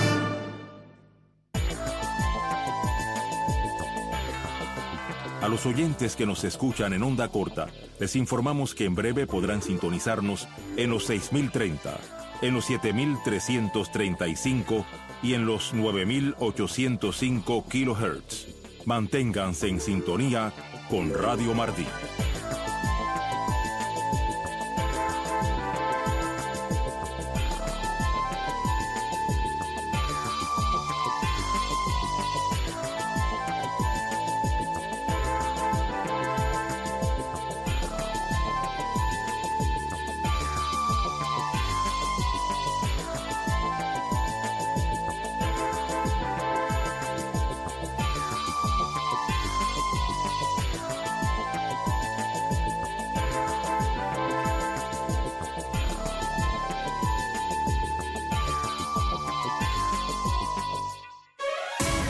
A los oyentes que nos escuchan en onda corta, les informamos que en breve podrán sintonizarnos en los 6030, en los 7335 y en los 9805 kHz. Manténganse en sintonía con Radio Martí.